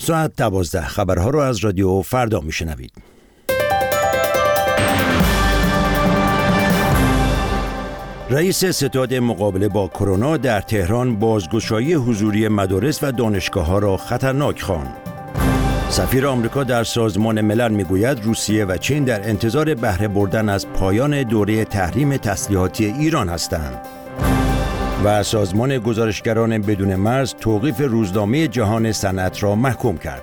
ساعت 12 خبرها رو از رادیو فردا میشنوید. رئیس ستاد مقابله با کرونا در تهران بازگشایی حضوری مدارس و دانشگاه‌ها را خطرناک خواند. سفیر آمریکا در سازمان ملل میگوید روسیه و چین در انتظار بهره بردن از پایان دوره تحریم تسلیحاتی ایران هستند. و سازمان گزارشگران بدون مرز توقیف روزنامه جهان صنعت را محکوم کرد.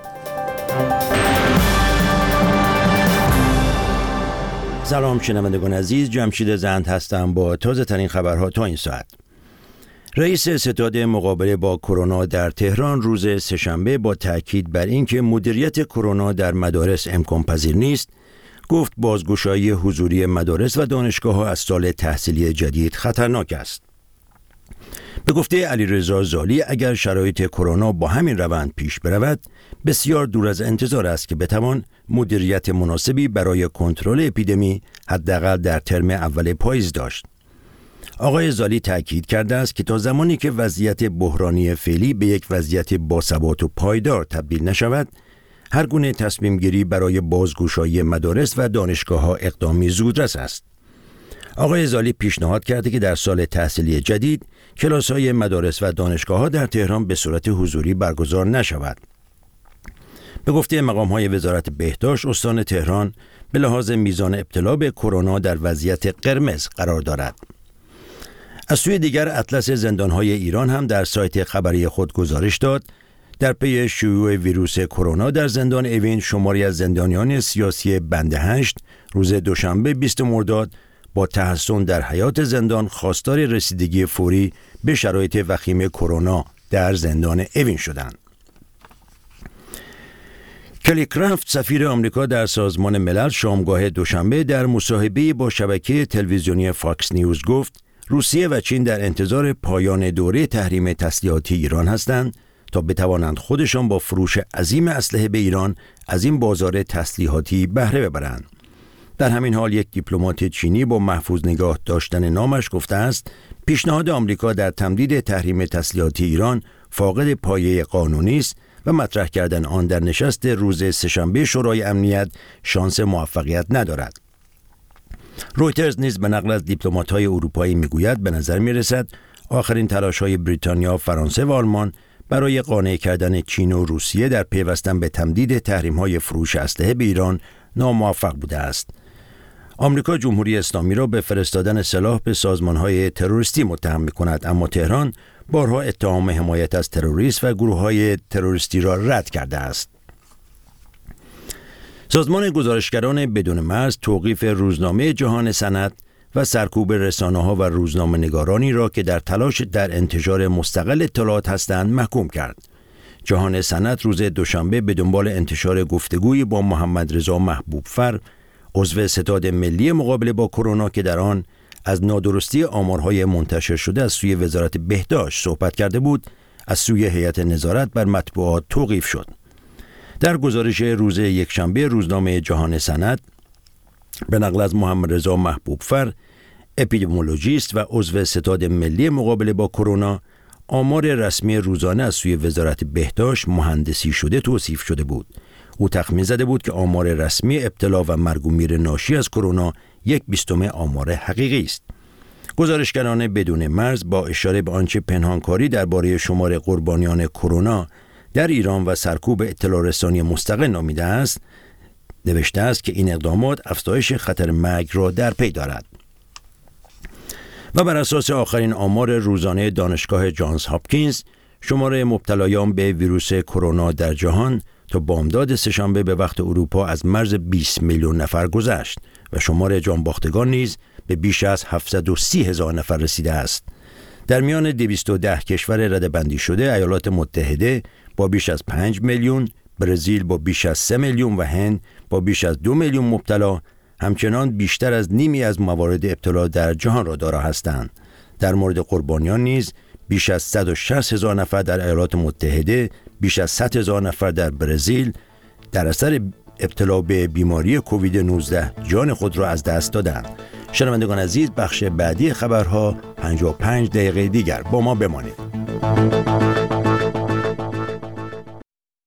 سلام شنوندگان عزیز، جمشید زند هستم با تازه ترین خبرها تا این ساعت. رئیس ستاد مقابله با کرونا در تهران روز سه‌شنبه با تاکید بر اینکه مدیریت کرونا در مدارس امکان پذیر نیست، گفت بازگشایی حضوری مدارس و دانشگاه‌ها از سال تحصیلی جدید خطرناک است. به گفته علیرضا زالی، اگر شرایط کرونا با همین روند پیش برود، بسیار دور از انتظار است که بتوان مدیریت مناسبی برای کنترل اپیدمی حداقل در ترم اول پاییز داشت. آقای زالی تاکید کرده است که تا زمانی که وضعیت بحرانی فعلی به یک وضعیت باثبات و پایدار تبدیل نشود، هر گونه تصمیم گیری برای بازگشایی مدارس و دانشگاه‌ها اقدامی زودرس است. آقای زالی پیشنهاد کرده که در سال تحصیلی جدید کلاس‌های مدارس و دانشگاه‌ها در تهران به صورت حضوری برگزار نشود. به گفته مقام‌های وزارت بهداشت، استان تهران به لحاظ میزان ابتلا به کرونا در وضعیت قرمز قرار دارد. از سوی دیگر اطلس زندان‌های ایران هم در سایت خبری خود گزارش داد در پی شیوع ویروس کرونا در زندان اوین شماری از زندانیان سیاسی بند 8 روز دوشنبه 20 مرداد با تحسن در حیات زندان خواستار رسیدگی فوری به شرایط وخیم کرونا در زندان اوین شدند. کلی کرافت سفیر آمریکا در سازمان ملل شامگاه دوشنبه در مصاحبه‌ای با شبکه تلویزیونی فاکس نیوز گفت روسیه و چین در انتظار پایان دوره تحریم تسلیحاتی ایران هستند تا بتوانند خودشان با فروش عظیم اسلحه به ایران از این بازار تسلیحاتی بهره ببرند. در همین حال یک دیپلمات چینی با محفوظ نگاه داشتن نامش گفته است پیشنهاد آمریکا در تمدید تحریم تسلیحاتی ایران فاقد پایه قانونی است و مطرح کردن آن در نشست روز سه‌شنبه شورای امنیت شانس موفقیت ندارد. رویترز نیز به نقل از دیپلمات‌های اروپایی میگوید به نظر میرسد آخرین تلاش‌های بریتانیا، فرانسه و آلمان برای قانع کردن چین و روسیه در پیوستن به تمدید تحریم‌های فروش اسلحه به ایران ناموفق بوده است. آمریکا جمهوری اسلامی را به فرستادن سلاح به سازمان‌های تروریستی متهم می‌کند، اما تهران بارها اتهام حمایت از تروریسم و گروه‌های تروریستی را رد کرده است. سازمان گزارشگران بدون مرز توقیف روزنامه جهان صنعت و سرکوب رسانه‌ها و روزنامه‌نگارانی را که در تلاش در انتشار مستقل اطلاعات هستند محکوم کرد. جهان صنعت روز دوشنبه به دنبال انتشار گفتگویی با محمد رضا محبوب‌فر، عضو ستاد ملی مقابله با کرونا که در آن از نادرستی آمارهای منتشر شده از سوی وزارت بهداشت صحبت کرده بود، از سوی هیئت نظارت بر مطبوعات توقیف شد. در گزارش روز یکشنبه روزنامه جهان صنعت به نقل از محمد رضا محبوب‌فر، اپیدمیولوژیست و عضو ستاد ملی مقابله با کرونا، آمار رسمی روزانه از سوی وزارت بهداشت مهندسی شده توصیف شده بود. او تخمین زده بود که آمار رسمی ابتلا و مرگ و میر ناشی از کرونا 1/20 آمار حقیقی است. گزارشگران بدون مرز با اشاره به آنچه پنهانکاری درباره شمار قربانیان کرونا در ایران و سرکوب اطلاع رسانی مستقل نامیده است، نوشته است که این اقدامات افزایش خطر مرگ را در پی دارد. و بر اساس آخرین آمار روزانه دانشگاه جانز هاپکینز، شمار مبتلایان به ویروس کرونا در جهان تا بامداد سه‌شنبه به وقت اروپا از مرز 20 میلیون نفر گذشت و شمار جانباختگان نیز به بیش از 730,000 نفر رسیده است. در میان 210 کشور رده‌بندی شده، ایالات متحده با بیش از 5 میلیون، برزیل با بیش از 3 میلیون و هند با بیش از 2 میلیون مبتلا همچنان بیشتر از نیمی از موارد ابتلا در جهان را دارا هستند. در مورد قربانیان نیز بیش از 160,000 نفر در ایالات متحده، بیش از 100,000 نفر در برزیل در اثر ابتلا به بیماری کووید 19 جان خود را از دست دادند. شنوندگان عزیز، بخش بعدی خبرها 55 دقیقه دیگر با ما بمانید.